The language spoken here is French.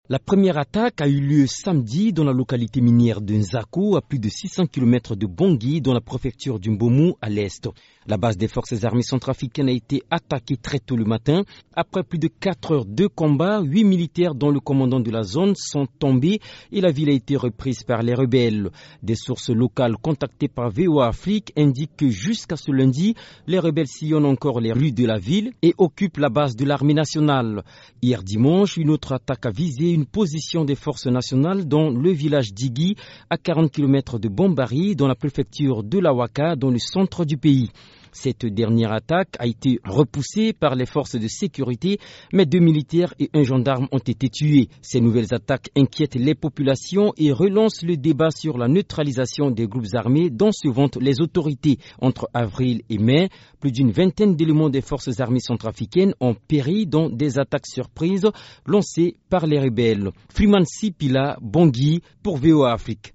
La première attaque a eu lieu samedi dans la localité minière de Nzako, à plus de 600 km de Bangui, dans la préfecture du Mbomu, à l'est. La base des forces armées centrafricaines a été attaquée très tôt le matin. Après plus de 4 heures de combat, 8 militaires dont le commandant de la zone sont tombés et la ville a été reprise par les rebelles. Des sources locales contactées par VOA Afrique indiquent que jusqu'à ce lundi, les rebelles sillonnent encore les rues de la ville et occupent la base de l'armée nationale. Hier dimanche, une autre attaque a visé une position des forces nationales dans le village d'Igui, à 40 km de Bombari, dans la préfecture de l'Awaka, dans le centre du pays. Cette dernière attaque a été repoussée par les forces de sécurité, mais 2 militaires et un gendarme ont été tués. Ces nouvelles attaques inquiètent les populations et relancent le débat sur la neutralisation des groupes armés dont se vantent les autorités. Entre avril et mai, plus d'une vingtaine d'éléments des forces armées centrafricaines ont péri dans des attaques surprises lancées par les rebelles. Freeman Sipila, Bangui, pour VOA Afrique.